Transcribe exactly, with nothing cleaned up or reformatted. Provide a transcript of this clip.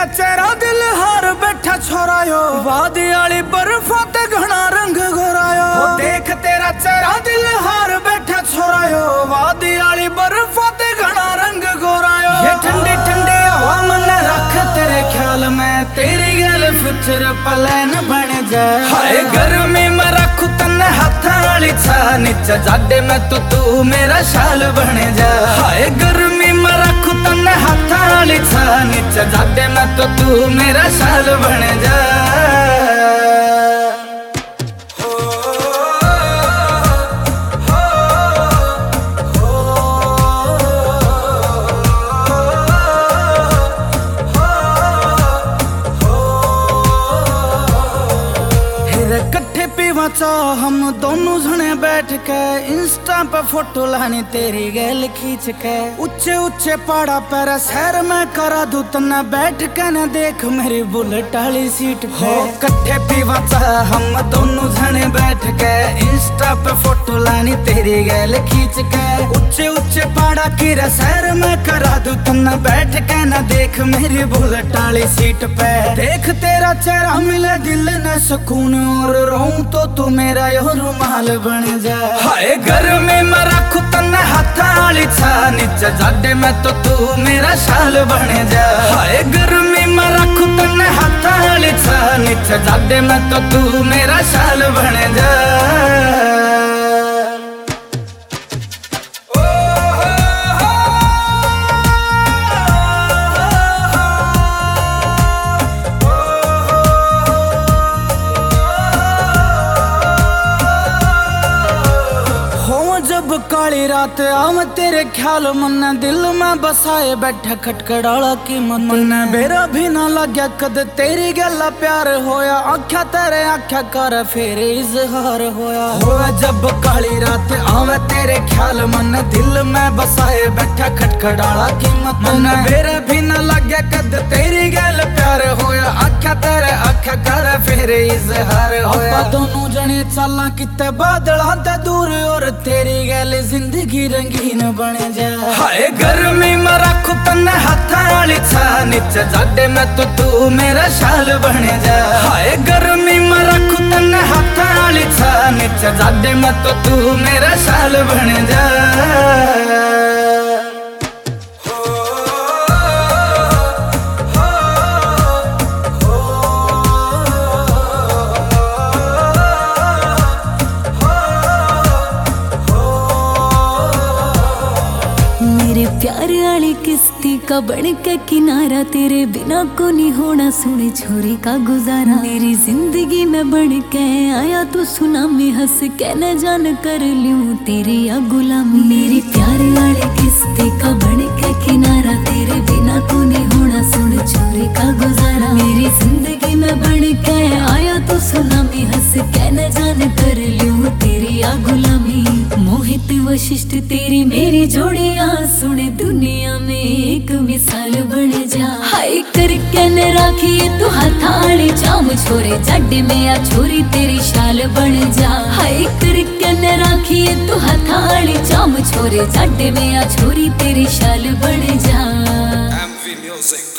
तेरा चेहरा दिल हार बैठा छोरायो, वादी आली बर्फा ते घना रंग गोरायो। देख तेरा चेहरा दिल हार बैठा छोरायो, वादी आली बर्फा ते घना रंग गोरायो। ये ठंडी ठंडी हवा मन रख तेरे ख्याल में, तेरी गल फ्यूचर प्लान बन जाए। हाय गर्मी में रखू तन्ने हाथा वाली छा, नीचे जाडे में तो तू मेरा शाल बन जा। हाय गर्मी में रखू तन्ने हाथा वाली छा, नीचे जाडे में तो तू मेरा शाल बन जा। कट्ठे पीवा चा हम दोनों जने बैठ के, इंस्टा पे फोटो लानी तेरी गैल खींच के। ऊंचे ऊंचे पहाड़ा पर सैर में करा दूं तन्ने बैठ के न देख मेरी बुलेट वाली सीट पे। कट्ठे पीवा चा हम दोनों जने बैठ के, इंस्टा पे फोटो लानी तेरी गैल खींच के। ऊंचे ऊंचे पहाड़ा की सैर में करा दूं तन्ने बैठ के न देख मेरी बुलेट वाली सीट पे। देख तेरा चेहरा मिले दिल न सुकून, और रहूं तो तू मेरा यो रुमाल बन जा। हाय गर्मी में रखू तन्ने हाथा वाली छा, नीचे जाडे में तो तू मेरा शाल बन जा। हाय गर्मी में रखू तन्ने हाथा वाली छा, नीचे जाडे में तो तू मेरा शाल बन जा। जब काली रात आव तेरे ख्याल मन दिल में बसाए बैठा खटखड़ाला की मन। मेरा भी ना लग्या कद तेरी गला प्यार होया, आख्या तेरे आख्या कर फिर इजहार होया। होया जब काली रात आव तेरे ख्याल मन दिल में बसाए बैठा खटखड़ाला की मन। मेरा भी ना लग्या कद तेरी गल प्यार होया, आख्या तेरे आख्या कर फिर इजहार होया। दोनों जने चला किते बादलों ते दूर, और तेरी गल जिंदगी रंगीन बन जा। हाय गर्मी में रखू तन्ने हाथा वाली छा, नीचे जाडे में तो तू मेरा शाल बन जा। हाय गर्मी में रखू तन्ने हाथा वाली छा, नीचे जाडे में तो तू मेरा शाल बन जा। मेरे प्यार वाली किस्ती का बन के किनारा, तेरे बिना को नहीं होना सुने छोरी का गुजारा। मेरी जिंदगी में बन के आया तू सुनामी, हंस के न जान कर लूं तेरी या गुलामी। मेरी प्यार वाली किस्ती का बन के किनारा, तेरे बिना को नहीं होना सुन छोरी का गुजारा। मेरी जिंदगी में बन के आया तू सुनामी, हंस के न जान कर लूं तेरी या गुलामी। मोहित वशिष्ठ तेरी मेरी जोड़ियां सुने दुनिया में एक मिसाल बन जा। हाय करके न राखी तू हथाली जाम छोरे, जाडे में आ छोरी तेरी शाल बन जा। हाय करके न राखी तू हथाली जाम छोरे, जाडे में आ छोरी तेरी शाल बन जा। M V Music।